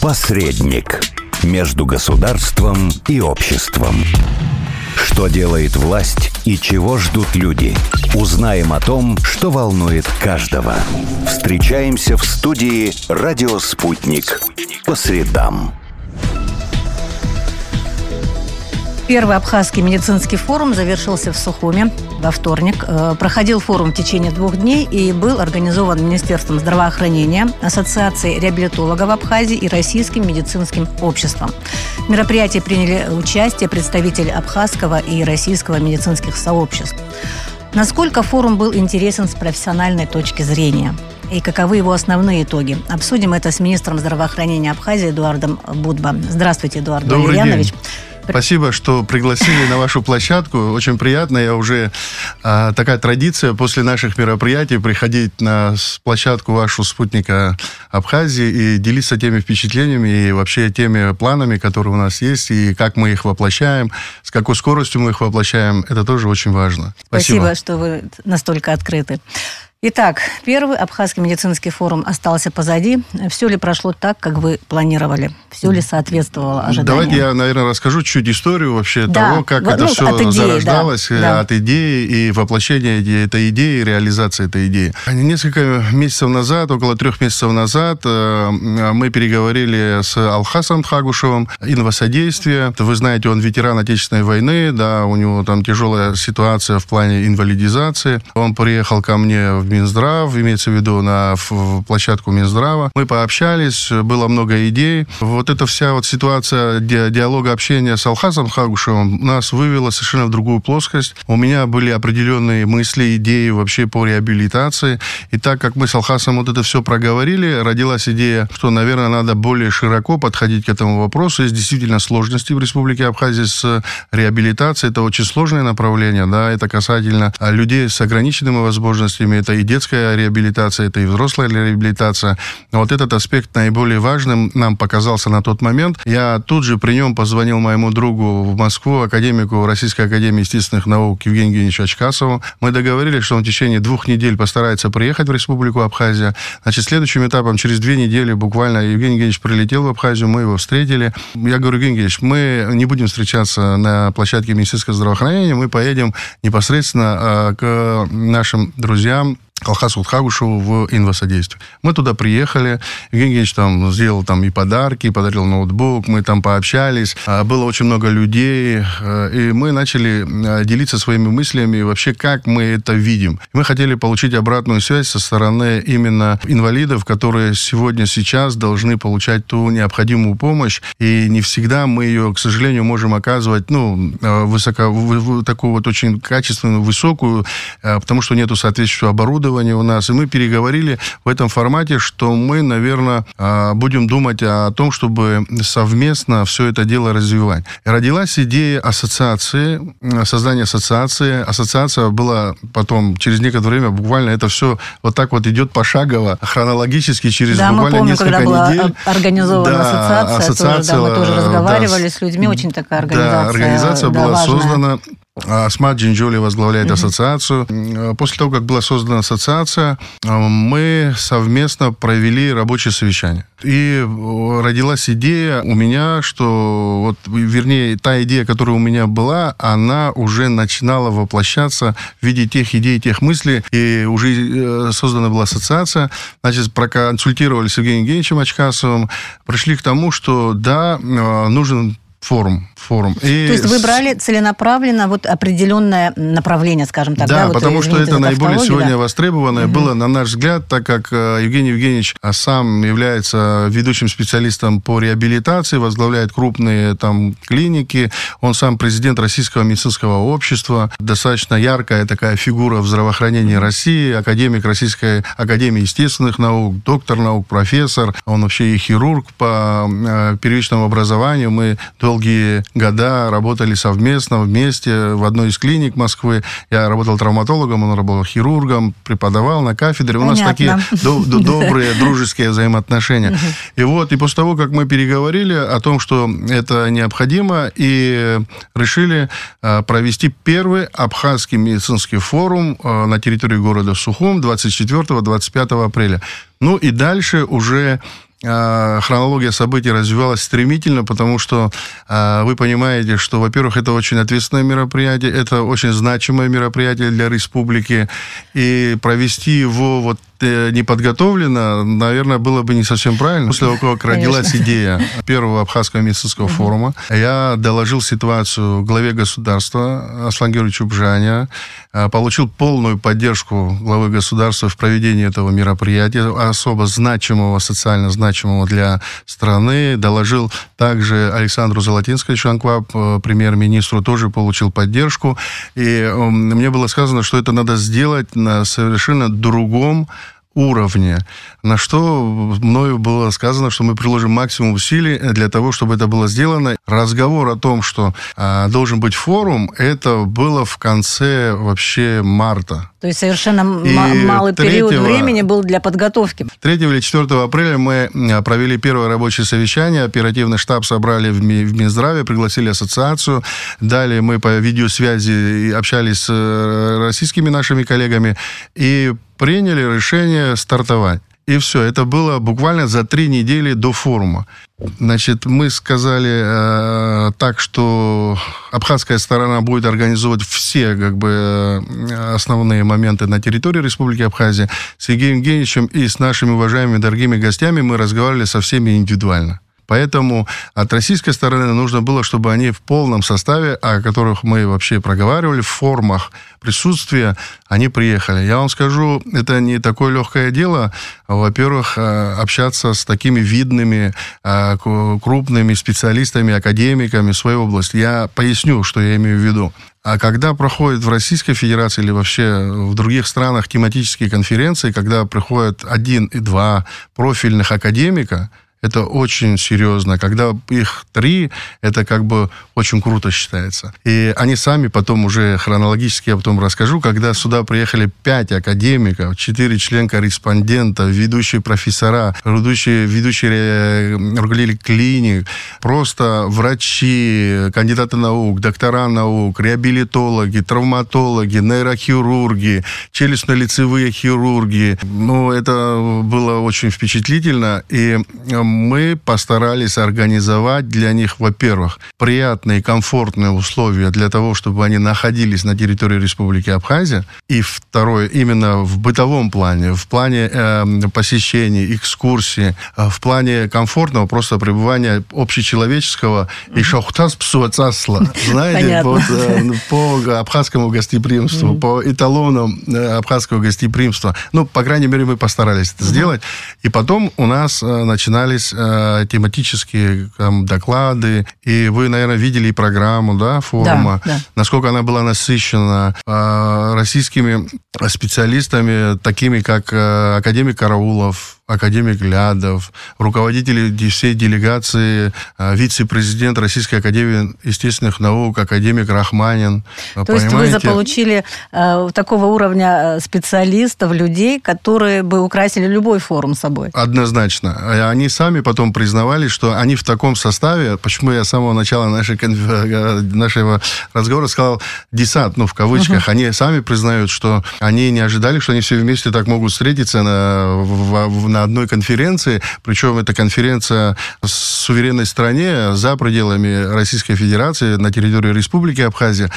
Посредник между государством и обществом. Что делает власть и чего ждут люди? Узнаем о том, что волнует каждого. Встречаемся в студии «Радио Спутник» по средам. Первый Абхазский медицинский форум завершился в Сухуме во вторник. Проходил форум в течение 2 дней и был организован Министерством здравоохранения, Ассоциацией реабилитологов Абхазии и Российским медицинским обществом. В мероприятии приняли участие представители абхазского и российского медицинских сообществ. Насколько форум был интересен с профессиональной точки зрения? И каковы его основные итоги? Обсудим это с министром здравоохранения Абхазии Эдуардом Будба. Здравствуйте, Эдуард Валерьянович. Спасибо, что пригласили на вашу площадку. Очень приятно. Я уже такая традиция после наших мероприятий приходить на площадку вашу спутника Абхазии и делиться теми впечатлениями и вообще теми планами, которые у нас есть, и как мы их воплощаем, с какой скоростью мы их воплощаем. Это тоже очень важно. Спасибо, что вы настолько открыты. Итак, первый Абхазский медицинский форум остался позади. Все ли прошло так, как вы планировали? Все ли соответствовало ожиданиям? Давайте я, наверное, расскажу чуть историю вообще того, как это все зарождалось, от идеи и воплощения этой идеи, реализации этой идеи. Несколько месяцев назад, около 3 месяцев назад, мы переговорили с Алхасом Тхагушевым, инвасодействие. Вы знаете, он ветеран Отечественной войны, да, у него там тяжелая ситуация в плане инвалидизации. Он приехал ко мне в Минздрав, имеется в виду на площадку Минздрава. Мы пообщались, было много идей. Вот эта вся вот ситуация диалога, общения с Алхасом Хагушевым нас вывела совершенно в другую плоскость. У меня были определенные мысли, идеи вообще по реабилитации. И так как мы с Алхасом вот это все проговорили, родилась идея, что, наверное, надо более широко подходить к этому вопросу. Есть действительно сложности в Республике Абхазия с реабилитацией. Это очень сложное направление, да, это касательно людей с ограниченными возможностями. Это и детская реабилитация, это и взрослая реабилитация. Вот этот аспект наиболее важным нам показался на тот момент. Я тут же при нем позвонил моему другу в Москву, академику Российской академии естественных наук Евгению Евгеньевичу Ачкасову. Мы договорились, что он в течение 2 недель постарается приехать в Республику Абхазия. Значит, следующим этапом, через 2 недели буквально, Евгений Евгеньевич прилетел в Абхазию, мы его встретили. Я говорю: Евгений Евгеньевич, мы не будем встречаться на площадке Министерства здравоохранения, мы поедем непосредственно к нашим друзьям, Алхасу Тхагушеву в инвасодействие. Мы туда приехали, Евгений Евгеньевич там сделал там и подарки, подарил ноутбук, мы там пообщались, было очень много людей, и мы начали делиться своими мыслями вообще, как мы это видим. Мы хотели получить обратную связь со стороны именно инвалидов, которые сейчас должны получать ту необходимую помощь, и не всегда мы ее, к сожалению, можем оказывать, такую вот очень качественную, высокую, потому что нету соответствующего оборудования у нас, и мы переговорили в этом формате, что мы, наверное, будем думать о том, чтобы совместно все это дело развивать. И родилась идея ассоциации, создания ассоциации. Ассоциация была потом, через некоторое время, буквально это все вот так вот идет пошагово, хронологически, через буквально несколько недель. Да, мы помним, когда была организована ассоциация, мы тоже разговаривали с людьми, очень такая организация. Да, организация была важная. Создана. Асмат Джинджоли возглавляет ассоциацию. После того, как была создана ассоциация, мы совместно провели рабочее совещание. И родилась идея у меня, что, та идея, которая у меня была, она уже начинала воплощаться в виде тех идей, тех мыслей, и уже создана была ассоциация. Значит, проконсультировались с Евгением Евгеньевичем Ачкасовым, пришли к тому, что да, нужен форум. То есть вы брали целенаправленно определенное направление, скажем так. Да, потому что это наиболее сегодня востребованное было, на наш взгляд, так как Евгений Евгеньевич сам является ведущим специалистом по реабилитации, возглавляет крупные там клиники, он сам президент Российского медицинского общества, достаточно яркая такая фигура в здравоохранении России, академик Российской академии естественных наук, доктор наук, профессор, он вообще и хирург по первичному образованию. Мы долгие года работали совместно, вместе в одной из клиник Москвы. Я работал травматологом, он работал хирургом, преподавал на кафедре. Понятно. У нас такие добрые, дружеские взаимоотношения. И после того, как мы переговорили о том, что это необходимо, и решили провести первый Абхазский медицинский форум на территории города Сухум 24-25 апреля. И дальше уже хронология событий развивалась стремительно, потому что вы понимаете, что, во-первых, это очень ответственное мероприятие, это очень значимое мероприятие для республики, и провести его вот неподготовленно, наверное, было бы не совсем правильно. После того, как родилась идея первого Абхазского медицинского форума, я доложил ситуацию главе государства Аслану Георгиевичу Бжане, получил полную поддержку главы государства в проведении этого мероприятия, особо значимого, социально значимого для страны. Доложил также Александру Золотинскому Анкваб, премьер-министру, тоже получил поддержку. И мне было сказано, что это надо сделать на совершенно другом уровне, на что мною было сказано, что мы приложим максимум усилий для того, чтобы это было сделано. Разговор о том, что должен быть форум, это было в конце вообще марта. То есть совершенно малый период времени был для подготовки. 3 или 4 апреля мы провели первое рабочее совещание, оперативный штаб собрали в Минздраве, пригласили ассоциацию. Далее мы по видеосвязи общались с российскими нашими коллегами и приняли решение стартовать. И все, это было буквально за 3 недели до форума. Значит, мы сказали так, что абхазская сторона будет организовывать все основные моменты на территории Республики Абхазия. С Евгением Евгеньевичем и с нашими уважаемыми дорогими гостями мы разговаривали со всеми индивидуально. Поэтому от российской стороны нужно было, чтобы они в полном составе, о которых мы вообще проговаривали, в формах присутствия, они приехали. Я вам скажу, это не такое легкое дело. Во-первых, общаться с такими видными, крупными специалистами, академиками в своей области. Я поясню, что я имею в виду. А когда проходят в Российской Федерации или вообще в других странах тематические конференции, когда приходят 1 и 2 профильных академика, это очень серьезно. Когда их 3, это очень круто считается. И они сами потом уже хронологически, я потом расскажу, когда сюда приехали 5 академиков, 4 члена-корреспондента, ведущие профессора, ведущие руководители клиник, просто врачи, кандидаты наук, доктора наук, реабилитологи, травматологи, нейрохирурги, челюстно-лицевые хирурги. Это было очень впечатлительно. И мы постарались организовать для них, во-первых, приятные, комфортные условия для того, чтобы они находились на территории Республики Абхазия. И второе, именно в бытовом плане, в плане посещений, экскурсий, в плане комфортного просто пребывания общечеловеческого и шахтас псуацасла. Знаете, по абхазскому гостеприимству, по эталонам абхазского гостеприимства. По крайней мере, мы постарались это сделать. И потом у нас начинались тематические доклады. И вы, наверное, видели и программу форума. Да. Насколько она была насыщена российскими специалистами, такими как академик Караулов, академик Лядов, руководители всей делегации, вице-президент Российской академии естественных наук, академик Рахманин. То есть вы заполучили такого уровня специалистов, людей, которые бы украсили любой форум собой? Однозначно. Они сами потом признавали, что они в таком составе, почему я с самого начала нашего разговора сказал «десант», в кавычках, они сами признают, что они не ожидали, что они все вместе так могут встретиться на одной конференции, причем это конференция в суверенной стране за пределами Российской Федерации, на территории Республики Абхазия.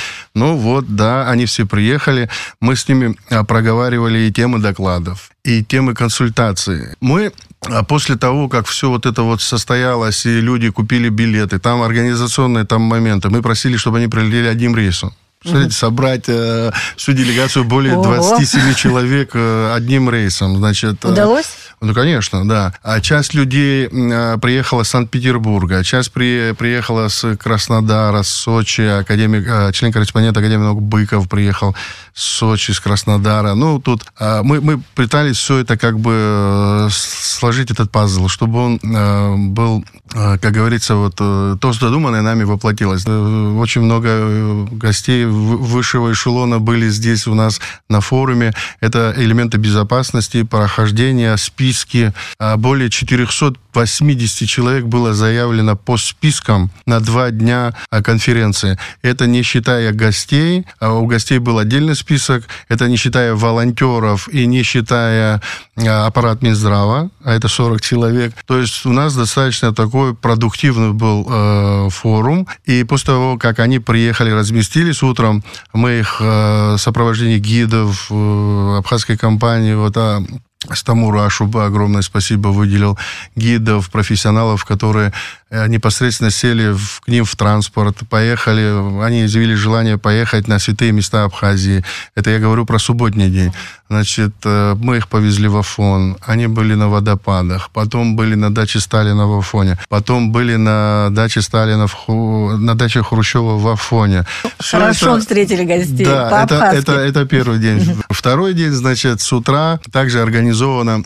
Они все приехали, мы с ними проговаривали и темы докладов, и темы консультаций. Мы после того, как все это состоялось, и люди купили билеты, там организационные моменты, мы просили, чтобы они прилетели одним рейсом. Представляете, собрать всю делегацию более 27 человек одним рейсом. Удалось? Конечно, да. А часть людей приехала с Санкт-Петербурга, часть приехала с Краснодара, с Сочи, член-корреспондент Академии наук Быков приехал с Сочи, с Краснодара. Тут мы пытались все это сложить, этот пазл, чтобы он был, как говорится, то, что задуманное нами воплотилось. Очень много гостей высшего эшелона были здесь у нас на форуме. Это элементы безопасности, прохождения, спички, списки. Более 480 человек было заявлено по спискам на 2 дня конференции. Это не считая гостей. У гостей был отдельный список. Это не считая волонтеров и не считая аппарат Минздрава, а это 40 человек. То есть у нас достаточно такой продуктивный был форум. И после того, как они приехали, разместились утром, мы их в сопровождении гидов абхазской компании, Стамуру Ашуба огромное спасибо выделил, гидов, профессионалов, которые непосредственно сели к ним в транспорт, поехали, они изъявили желание поехать на святые места Абхазии. Это я говорю про субботний день. Значит, мы их повезли в Афон, они были на водопадах, потом были на даче Сталина в Афоне, потом были на даче Сталина, на даче Хрущева в Афоне. Хорошо встретили гостей. Да, это первый день. Второй день, значит, с утра также организовано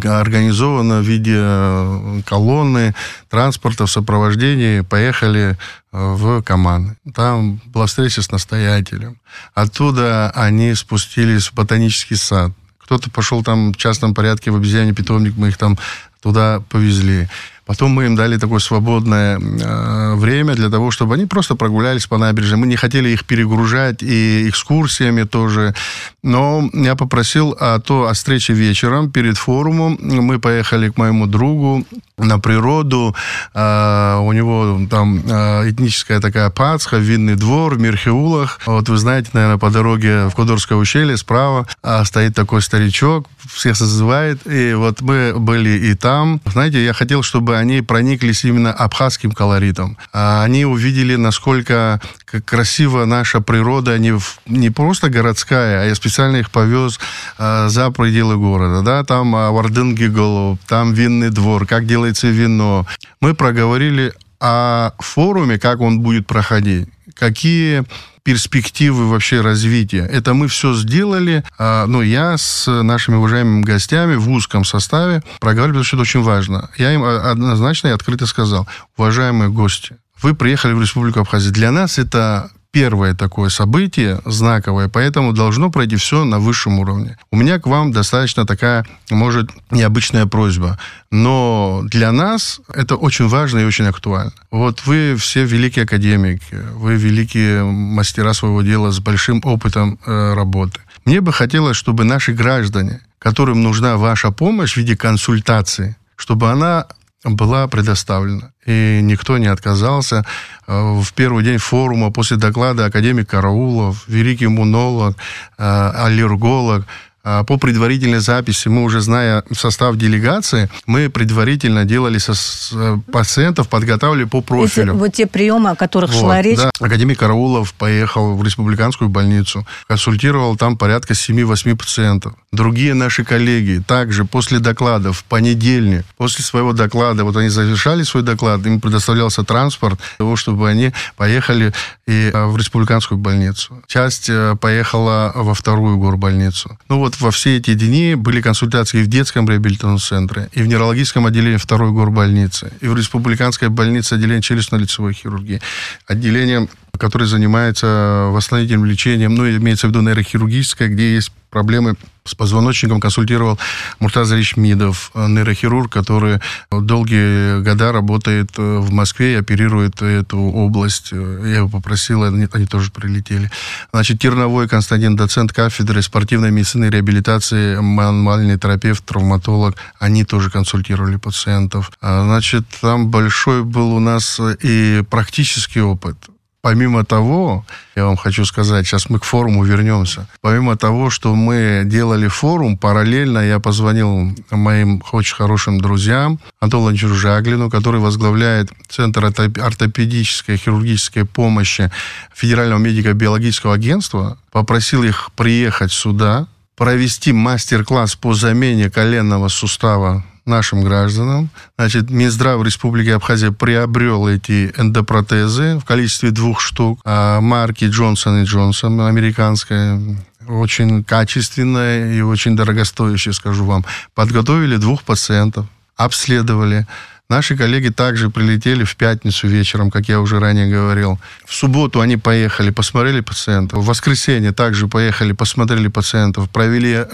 в виде колонны, транспорта в сопровождении, поехали в Каман. Там была встреча с настоятелем. Оттуда они спустились в ботанический сад. Кто-то пошел там в частном порядке в обезьяний питомник, мы их там туда повезли. Потом мы им дали такое свободное время для того, чтобы они просто прогулялись по набережной. Мы не хотели их перегружать и экскурсиями тоже. Но я попросил о встрече вечером перед форумом. Мы поехали к моему другу на природу. У него там этническая такая Пасха, винный двор в Мирхеулах. Вот вы знаете, наверное, по дороге в Кудорское ущелье справа стоит такой старичок, всех созывает. И вот мы были и там. Знаете, я хотел, чтобы они прониклись именно абхазским колоритом. Они увидели, насколько красива наша природа, не просто городская, а я специально их повез за пределы города. Да? Там Вардын-Гигол, там винный двор, как делается вино. Мы проговорили о форуме, как он будет проходить, какие перспективы вообще развития. Это мы все сделали, но я с нашими уважаемыми гостями в узком составе проговорили, потому что это очень важно. Я им однозначно и открыто сказал: уважаемые гости, вы приехали в Республику Абхазия. Для нас это первое такое событие знаковое, поэтому должно пройти все на высшем уровне. У меня к вам достаточно такая, может, необычная просьба, но для нас это очень важно и очень актуально. Вот вы все великие академики, вы великие мастера своего дела с большим опытом работы. Мне бы хотелось, чтобы наши граждане, которым нужна ваша помощь в виде консультации, чтобы она была предоставлена. И никто не отказался. В первый день форума, после доклада академик Караулов, великий иммунолог, аллерголог, по предварительной записи, мы уже зная состав делегации, мы предварительно делали пациентов, подготавливали по профилю. Вот те приемы, о которых шла речь. Да. Академик Караулов поехал в республиканскую больницу, консультировал там порядка 7-8 пациентов. Другие наши коллеги также после доклада в понедельник, после своего доклада, вот они завершали свой доклад, им предоставлялся транспорт для того, чтобы они поехали и в республиканскую больницу. Часть поехала во вторую горбольницу. Ну вот во все эти дни были консультации и в детском реабилитационном центре, и в неврологическом отделении второй горбольницы, и в республиканской больнице отделение челюстно-лицевой хирургии, отделение, которое занимается восстановительным лечением, ну, имеется в виду нейрохирургическое, где есть проблемы с позвоночником, консультировал Муртаза Ичмидов, нейрохирург, который долгие года работает в Москве и оперирует эту область. Я его попросил, они тоже прилетели. Значит, Терновой Константин, доцент кафедры спортивной медицины и реабилитации, мануальный терапевт, травматолог, они тоже консультировали пациентов. Значит, там большой был у нас и практический опыт. Помимо того, я вам хочу сказать, сейчас мы к форуму вернемся. Помимо того, что мы делали форум, параллельно я позвонил моим очень хорошим друзьям, Антону Владимировичу Жаглину, который возглавляет Центр ортопедической и хирургической помощи Федерального медико-биологического агентства, попросил их приехать сюда, провести мастер-класс по замене коленного сустава нашим гражданам. Значит, Минздрав Республики Абхазия приобрел эти эндопротезы в количестве 2 штук. Марки Johnson & Johnson, американская, очень качественная и очень дорогостоящая, скажу вам. Подготовили 2 пациентов, обследовали. Наши коллеги также прилетели в пятницу вечером, как я уже ранее говорил. В субботу они поехали, посмотрели пациентов. В воскресенье также поехали, посмотрели пациентов, провели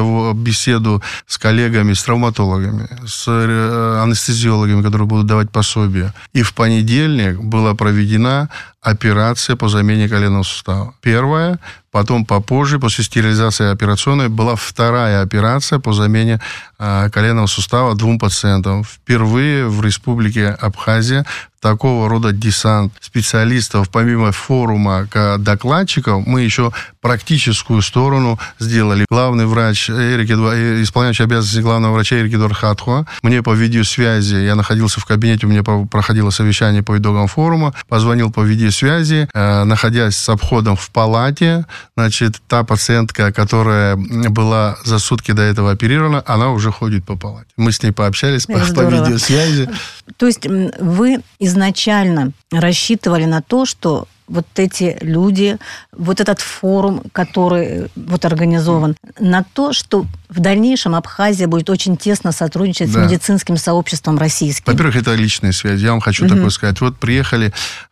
беседу с коллегами, с травматологами, с анестезиологами, которые будут давать пособие. И в понедельник была проведена операция по замене коленного сустава. Первая, потом попозже, после стерилизации операционной, была вторая операция по замене коленного сустава 2 пациентам. Впервые в Республике Абхазия такого рода десант специалистов, помимо форума докладчиков, мы еще практическую сторону сделали. Главный врач, исполняющий обязанности главного врача Эрик Эдуард Хатхуа, мне по видеосвязи, я находился в кабинете, у меня проходило совещание по итогам форума, позвонил по видеосвязи, находясь с обходом в палате, значит, та пациентка, которая была за сутки до этого оперирована, она уже ходит по палате. Мы с ней пообщались по видеосвязи. То есть вы изначально рассчитывали на то, что вот эти люди, вот этот форум, который вот организован, на то, что в дальнейшем Абхазия будет очень тесно сотрудничать с медицинским сообществом российским. Во-первых, это личная связь. Я вам хочу такое сказать. Вот приехали,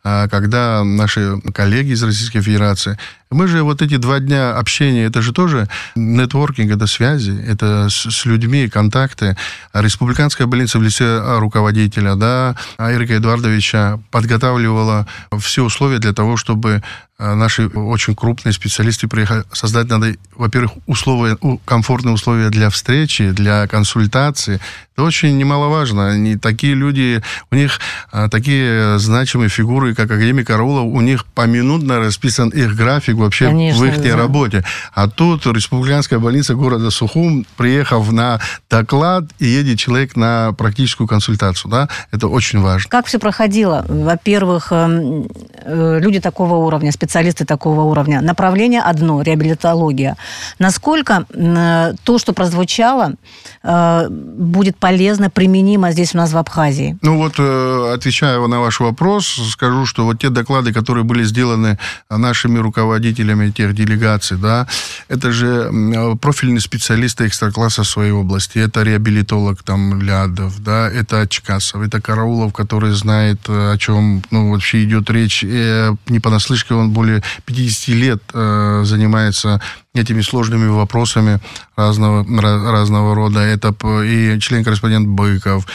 когда наши коллеги из Российской Федерации, мы же вот эти 2 дня общения, это же тоже нетворкинг, это связи, это с людьми, контакты. Республиканская больница в лице руководителя, Эрика Эдуардовича подготавливала все условия для того, чтобы наши очень крупные специалисты приехали. Создать надо, во-первых, комфортные условия для встречи, для консультации. Это очень немаловажно. Они такие люди, у них такие значимые фигуры, как академик Караулов, у них поминутно расписан их график вообще. Конечно, в их работе. А тут Республиканская больница города Сухум, приехав на доклад, и едет человек на практическую консультацию. Да? Это очень важно. Как все проходило? Во-первых, люди такого уровня, специалисты такого уровня. Направление одно, реабилитология. Насколько то, что прозвучало, будет полезно, применимо здесь у нас в Абхазии? Ну вот, отвечая на ваш вопрос, скажу, что вот те доклады, которые были сделаны нашими руководителями тех делегаций, это же профильные специалисты экстракласса в своей области. Это реабилитолог Лядов, это Чкасов, это Караулов, который знает, о чем вообще идет речь. Не понаслышке, он более 50 лет занимается этими сложными вопросами разного рода. Это и член-корреспондент Быков,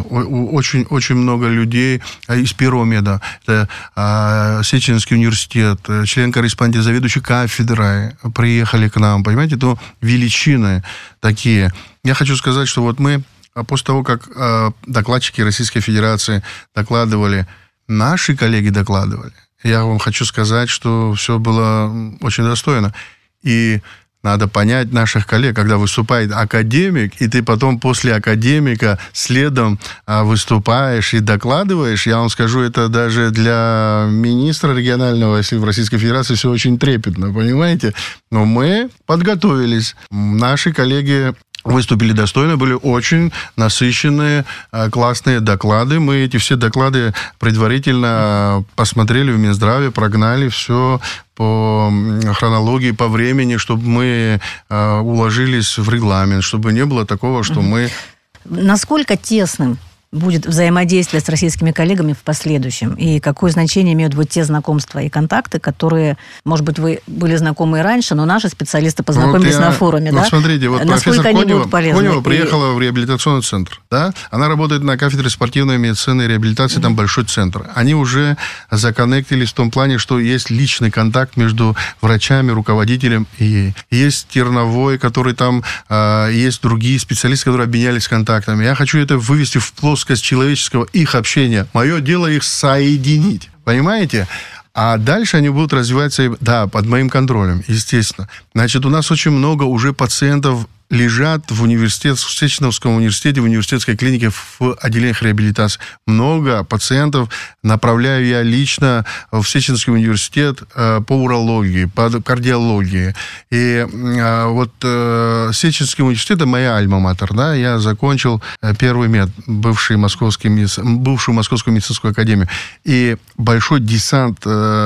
очень много людей из Первого меда. Это Сеченский университет, член-корреспондент, заведующий кафедрой приехали к нам. Понимаете, это величины такие. Я хочу сказать, что вот мы, после того, как докладчики Российской Федерации докладывали, наши коллеги докладывали, я вам хочу сказать, что все было очень достойно. И надо понять наших коллег, когда выступает академик, и ты потом после академика следом выступаешь и докладываешь, я вам скажу, это даже для министра регионального, если в Российской Федерации, все очень трепетно, понимаете? Но мы подготовились. Наши коллеги выступили достойно, были очень насыщенные, классные доклады. Мы эти все доклады предварительно посмотрели в Минздраве, прогнали все по хронологии, по времени, чтобы мы уложились в регламент, чтобы не было такого, что мы... Насколько тесным будет взаимодействие с российскими коллегами в последующем? И какое значение имеют вот те знакомства и контакты, которые, может быть, вы были знакомы и раньше, но наши специалисты познакомились на форуме, Смотрите, вот профессор Конева приехала в реабилитационный центр, Она работает на кафедре спортивной медицины и реабилитации, там большой центр. Они уже законнектились в том плане, что есть личный контакт между врачами, руководителем и ей. Есть Терновой, который там, есть другие специалисты, которые обменялись контактами. Я хочу это вывести в плоскость человеческого их общения. Мое дело их соединить. Понимаете? А дальше они будут развиваться, под моим контролем, естественно. Значит, у нас очень много уже пациентов лежат в Сеченовском университете, в университетской клинике, в отделениях реабилитации. Много пациентов направляю я лично в Сеченовский университет по урологии, по кардиологии. И вот Сеченовский университет – это моя альма-матер. Я закончил первый мед, бывшую Московскую медицинскую академию. И большой десант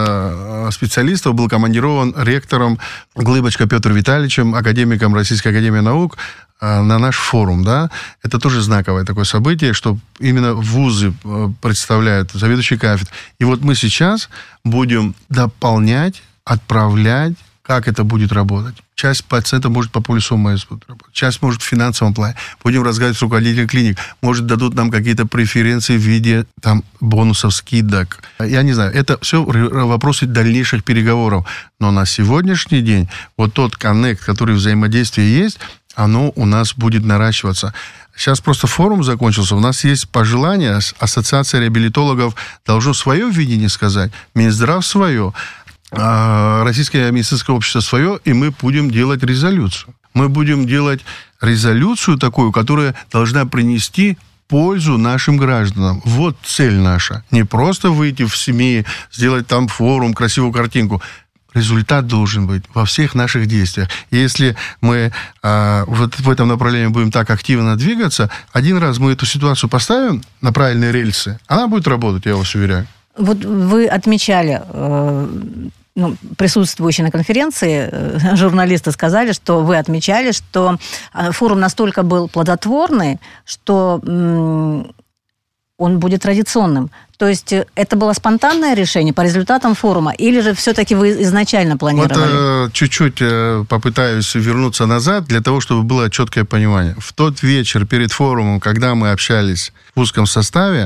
специалистов был командирован ректором Глыбочко Петром Витальевичем, академиком Российской академии наук, на наш форум, да, это тоже знаковое такое событие, что именно вузы представляют, заведующие кафедры. И вот мы сейчас будем дополнять, отправлять, как это будет работать. Часть пациентов может по полису ОМС будет работать, часть может в финансовом плане. Будем разговаривать с руководителем клиник. Может, дадут нам какие-то преференции в виде там, бонусов, скидок. Я не знаю. Это все вопросы дальнейших переговоров. Но на сегодняшний день вот тот коннект, который взаимодействие есть, оно у нас будет наращиваться. Сейчас просто форум закончился. У нас есть пожелание. Ассоциация реабилитологов должно свое видение сказать. Минздрав свое. Российское медицинское общество свое, и мы будем делать резолюцию. Мы будем делать резолюцию такую, которая должна принести пользу нашим гражданам. Вот цель наша. Не просто выйти в СМИ, сделать там форум, красивую картинку. Результат должен быть во всех наших действиях. И если мы вот в этом направлении будем так активно двигаться, один раз мы эту ситуацию поставим на правильные рельсы, она будет работать, я вас уверяю. Вот вы отмечали... присутствующие на конференции журналисты сказали, что вы отмечали, что форум настолько был плодотворный, что он будет традиционным. То есть это было спонтанное решение по результатам форума, или же все-таки вы изначально планировали? Вот чуть-чуть попытаюсь вернуться назад, для того, чтобы было четкое понимание. В тот вечер перед форумом, когда мы общались в узком составе,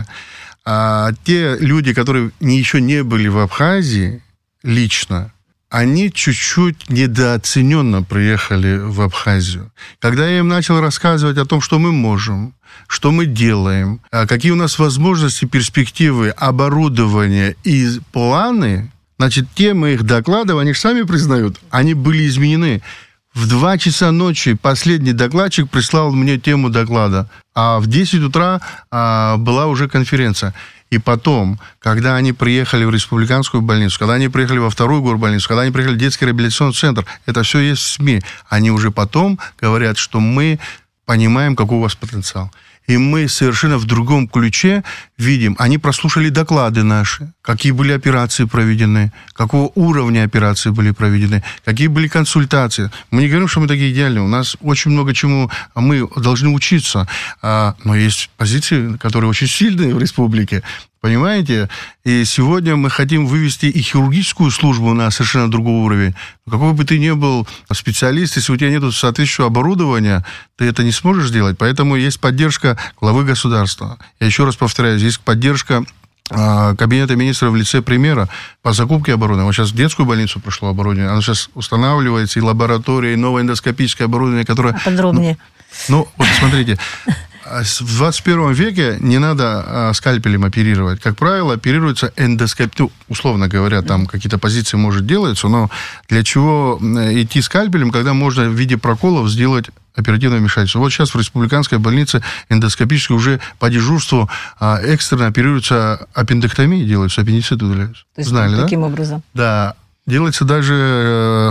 те люди, которые еще не были в Абхазии, лично, они чуть-чуть недооцененно приехали в Абхазию. Когда я им начал рассказывать о том, что мы можем, что мы делаем, какие у нас возможности, перспективы, оборудование и планы, значит, темы их докладов, они же сами признают, они были изменены. В 2 часа ночи последний докладчик прислал мне тему доклада, а в 10 утра была уже конференция. И потом, когда они приехали в республиканскую больницу, когда они приехали во вторую горбольницу, когда они приехали в детский реабилитационный центр, это все есть в СМИ. Они уже потом говорят, что мы понимаем, какой у вас потенциал. И мы совершенно в другом ключе видим. Они прослушали доклады наши, какие были операции проведены, какого уровня операции были проведены, какие были консультации. Мы не говорим, что мы такие идеальные. У нас очень много чему мы должны учиться. Но есть позиции, которые очень сильные в республике. Понимаете? И сегодня мы хотим вывести и хирургическую службу на совершенно другой уровень. Но какой бы ты ни был специалист, если у тебя нет соответствующего оборудования, ты это не сможешь сделать. Поэтому есть поддержка главы государства. Я еще раз повторяю, здесь поддержка Кабинета министров в лице премьера по закупке оборудования. Вот сейчас в детскую больницу прошло оборудование. Оно сейчас устанавливается, и лаборатория, и новое эндоскопическое оборудование, которое... Подробнее. Вот смотрите... В 21 веке не надо скальпелем оперировать. Как правило, оперируется эндоскопия. Условно говоря, там какие-то позиции, может, делаются, но для чего идти скальпелем, когда можно в виде проколов сделать оперативное вмешательство? Вот сейчас в республиканской больнице эндоскопической уже по дежурству экстренно оперируются аппендэктомии, делаются, аппендициты удаляются. То есть знали, таким образом? Да. Делается даже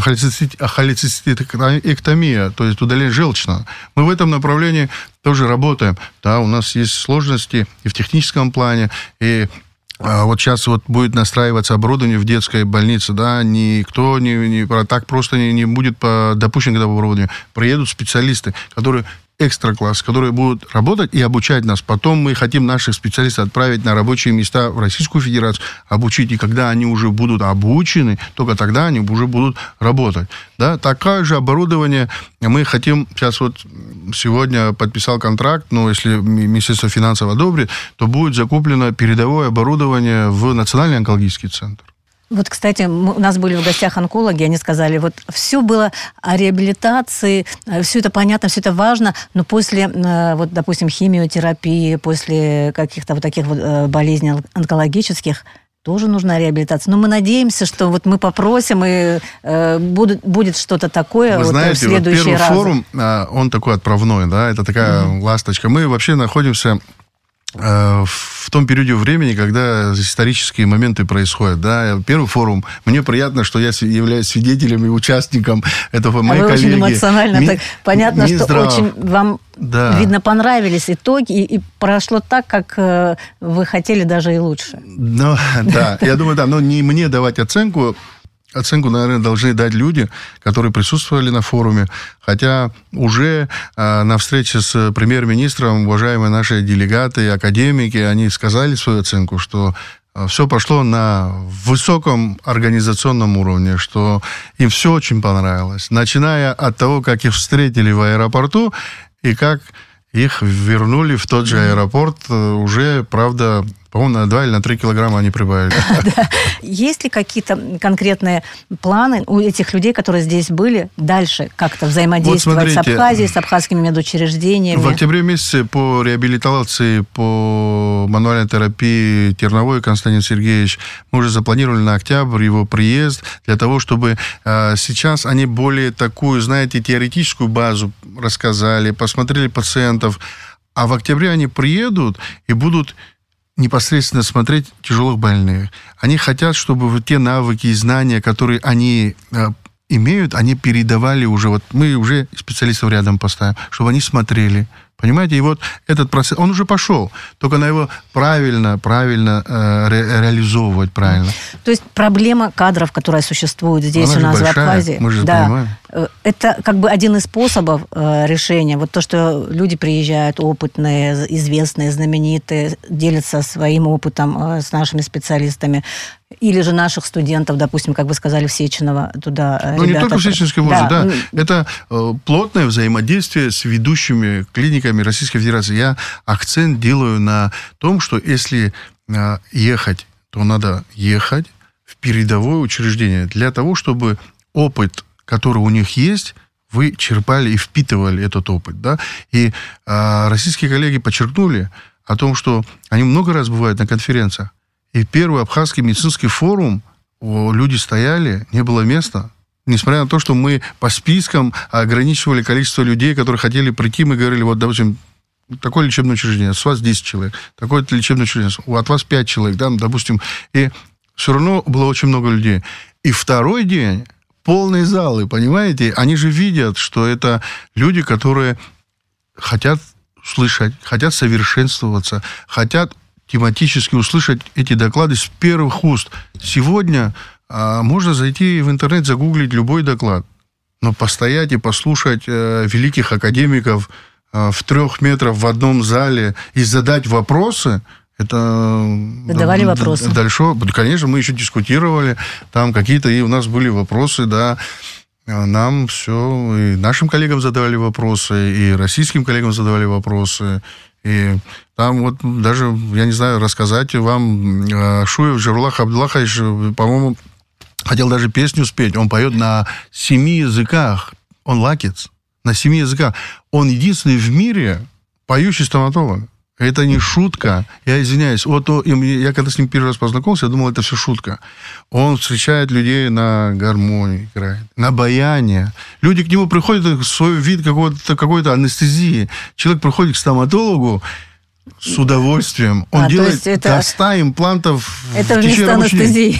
холецистектомия, то есть удаление желчного. Мы в этом направлении тоже работаем. Да, у нас есть сложности и в техническом плане, и вот сейчас вот будет настраиваться оборудование в детской больнице, да, никто так просто не будет допущен к этому оборудованию. Приедут специалисты, которые экстра-класс, которые будут работать и обучать нас. Потом мы хотим наших специалистов отправить на рабочие места в Российскую Федерацию, обучить. И когда они уже будут обучены, только тогда они уже будут работать. Да? Такое же оборудование мы хотим... Сейчас вот сегодня подписал контракт, но если Министерство финансов одобрит, то будет закуплено передовое оборудование в Национальный онкологический центр. Вот, кстати, у нас были в гостях онкологи, они сказали, вот все было о реабилитации, все это понятно, все это важно, но после, вот, допустим, химиотерапии, после каких-то вот таких вот болезней онкологических, тоже нужна реабилитация. Но мы надеемся, что вот мы попросим, и будет что-то такое. Вы вот знаете, в следующий вот первый раз. форум, он такой отправной, да, это такая ласточка. Мы вообще находимся в том периоде времени, когда исторические моменты происходят. Да. Первый форум. Мне приятно, что я являюсь свидетелем и участником этого. Мои коллеги. Очень эмоционально. Так, понятно, что очень вам, видно, понравились итоги, и прошло так, как вы хотели, даже и лучше. Ну, да, я думаю, да. Но не мне давать оценку оценку, наверное, должны дать люди, которые присутствовали на форуме. Хотя уже на встрече с премьер-министром уважаемые наши делегаты, академики, они сказали свою оценку, что все пошло на высоком организационном уровне, что им все очень понравилось. Начиная от того, как их встретили в аэропорту, и как их вернули в тот же аэропорт уже, правда, по-моему, на 2 или на 3 килограмма они прибавили. Есть ли какие-то конкретные планы у этих людей, которые здесь были, дальше как-то взаимодействовать с Абхазией, с абхазскими медучреждениями? В октябре месяце по реабилитации, по мануальной терапии Терновой Константин Сергеевич, мы уже запланировали на октябрь его приезд для того, чтобы сейчас они более такую, знаете, теоретическую базу рассказали, посмотрели пациентов, а в октябре они приедут и будут непосредственно смотреть тяжелых больных. Они хотят, чтобы те навыки и знания, которые они имеют, они передавали уже. Вот мы уже специалистов рядом поставим, чтобы они смотрели. Понимаете? И вот этот процесс, он уже пошел. Только надо его правильно реализовывать правильно. То есть проблема кадров, которая существует здесь у нас большая, в Абхазии. Мы же понимаем. Это как бы один из способов решения. Вот то, что люди приезжают опытные, известные, знаменитые, делятся своим опытом с нашими специалистами. Или же наших студентов, допустим, как вы сказали, в Сеченово туда ребята... не только в Сеченовский вуз, да. Это плотное взаимодействие с ведущими клиниками Российской Федерации. Я акцент делаю на том, что если ехать, то надо ехать в передовое учреждение для того, чтобы опыт, который у них есть, вы черпали и впитывали этот опыт. Да? И российские коллеги подчеркнули о том, что они много раз бывают на конференциях. И первый абхазский медицинский форум, люди стояли, не было места. Несмотря на то, что мы по спискам ограничивали количество людей, которые хотели прийти, мы говорили, вот, допустим, такое лечебное учреждение, с вас 10 человек, такое-то лечебное учреждение, от вас 5 человек, да, допустим. И все равно было очень много людей. И второй день полные залы, понимаете? Они же видят, что это люди, которые хотят слышать, хотят совершенствоваться, хотят тематически услышать эти доклады с первых уст. Сегодня можно зайти в интернет, загуглить любой доклад, но постоять и послушать великих академиков в 3 метрах в одном зале и задать вопросы, это... Задавали вопросы? Дальше, конечно, мы еще дискутировали, там какие-то и у нас были вопросы, да, нам все, и нашим коллегам задавали вопросы, и российским коллегам задавали вопросы. И там вот даже, я не знаю, рассказать вам, Шуев Жирулах Абдуллахович, по-моему, хотел даже песню спеть. Он поет на 7 языках. Он лакец. На 7 языках. Он единственный в мире поющий стоматолог. Это не шутка. Я извиняюсь. Вот я когда с ним первый раз познакомился, я думал, это все шутка. Он встречает людей на гармонии, играет, на баяне. Люди к нему приходят в свой вид какой-то анестезии. Человек приходит к стоматологу с удовольствием. Он делает до 100 имплантов это в течение рабочего дня.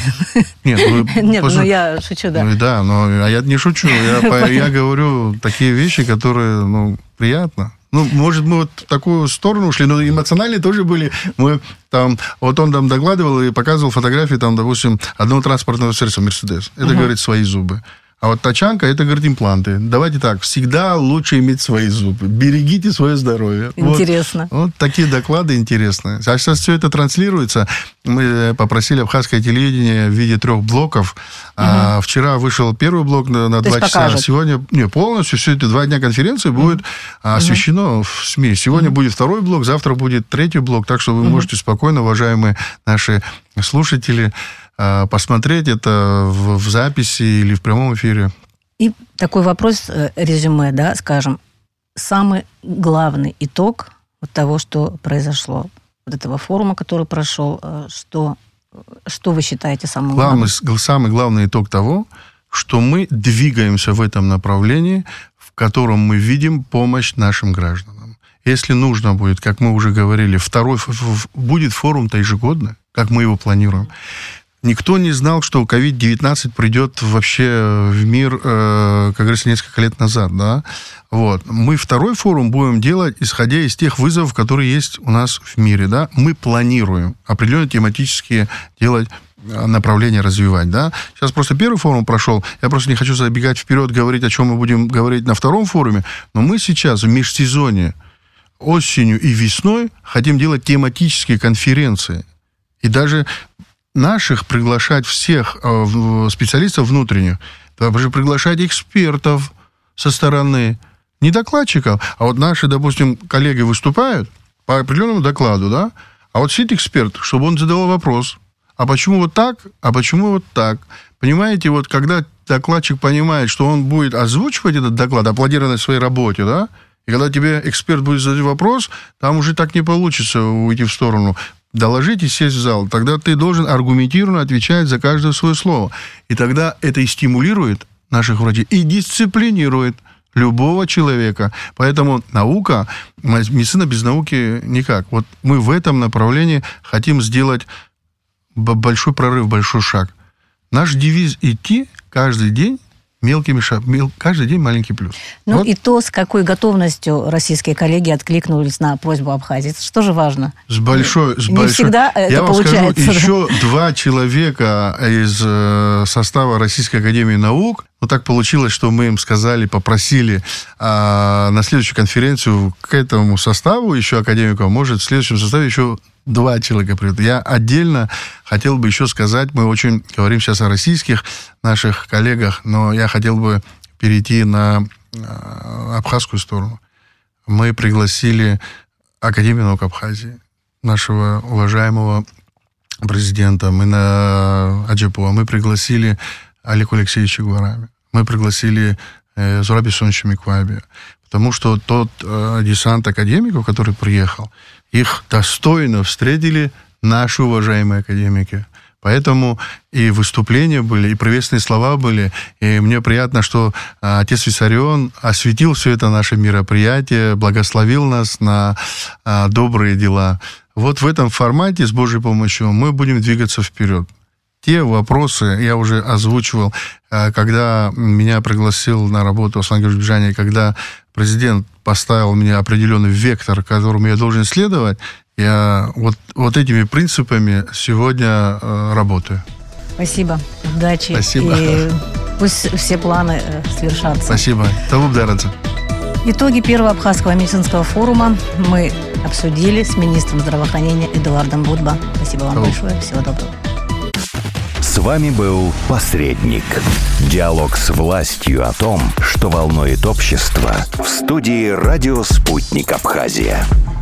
Нет, я шучу, да. Да, но я не шучу. Я говорю такие вещи, которые, приятно. Может, мы вот в такую сторону ушли, но эмоциональные тоже были. Мы там, вот он там докладывал и показывал фотографии, там, допустим, одного транспортного средства, Мерседес. Это, говорит, свои зубы. А вот тачанка, это, говорит, импланты. Давайте так, всегда лучше иметь свои зубы. Берегите свое здоровье. Интересно. Вот такие доклады интересные. А сейчас все это транслируется. Мы попросили абхазское телевидение в виде 3 блоков. Вчера вышел первый блок на 2 часа. Покажут. Сегодня полностью все это 2 дня конференции будет освещено в СМИ. Сегодня будет 2 блок, завтра будет 3 блок. Так что вы можете спокойно, уважаемые наши слушатели, посмотреть это в записи или в прямом эфире. И такой вопрос, резюме, да, скажем. Самый главный итог вот того, что произошло, вот этого форума, который прошел, что вы считаете самым главным? Самый главный итог того, что мы двигаемся в этом направлении, в котором мы видим помощь нашим гражданам. Если нужно будет, как мы уже говорили, будет форум-то ежегодно, как мы его планируем. Никто не знал, что COVID-19 придет вообще в мир, как говорится, несколько лет назад. Да? Вот. Мы 2 форум будем делать, исходя из тех вызовов, которые есть у нас в мире. Да? Мы планируем определенно тематические делать направление развивать, да. Сейчас просто первый форум прошел, я просто не хочу забегать вперед, говорить, о чем мы будем говорить на втором форуме, но мы сейчас в межсезонье, осенью и весной хотим делать тематические конференции. И даже наших приглашать всех специалистов внутренних, даже приглашать экспертов со стороны, не докладчиков, а вот наши, допустим, коллеги выступают по определенному докладу, да, а вот сидит эксперт, чтобы он задавал вопрос, а почему вот так, а почему вот так? Понимаете, вот когда докладчик понимает, что он будет озвучивать этот доклад, аплодировать своей работе, да, и когда тебе эксперт будет задать вопрос, там уже так не получится уйти в сторону. Доложить и сесть в зал. Тогда ты должен аргументированно отвечать за каждое свое слово. И тогда это и стимулирует наших врачей, и дисциплинирует любого человека. Поэтому наука, медицина без науки никак. Вот мы в этом направлении хотим сделать большой прорыв, большой шаг. Наш девиз – идти каждый день мелкими шагами, каждый день маленький плюс. Ну вот. И то, с какой готовностью российские коллеги откликнулись на просьбу Абхазии. Это что же важно? Не всегда это получается. Я вам скажу, еще 2 человека из состава Российской академии наук, вот так получилось, что мы им сказали, попросили на следующую конференцию к этому составу еще академиков, может, в следующем составе еще 2 человека придут. Я отдельно хотел бы еще сказать, мы очень говорим сейчас о российских наших коллегах, но я хотел бы перейти на абхазскую сторону. Мы пригласили Академию наук Абхазии, нашего уважаемого президента, мы на Аджапова, мы пригласили Олега Алексеевича Гварами, мы пригласили Зураби Сонича Микваби, потому что тот десант академиков, который приехал, их достойно встретили наши уважаемые академики. Поэтому и выступления были, и приветственные слова были. И мне приятно, что отец Виссарион осветил все это наше мероприятие, благословил нас на добрые дела. Вот в этом формате, с Божьей помощью, мы будем двигаться вперед. Те вопросы я уже озвучивал, когда меня пригласил на работу Аслан Георгиевич Бижани, когда президент поставил мне определенный вектор, которому я должен следовать, я вот этими принципами сегодня работаю. Спасибо. Удачи. Спасибо. И пусть все планы свершатся. Спасибо. Итоги первого Абхазского медицинского форума мы обсудили с министром здравоохранения Эдуардом Будбо. Спасибо вам большое. Всего доброго. С вами был «Посредник». Диалог с властью о том, что волнует общество, в студии «Радио Спутник Абхазия».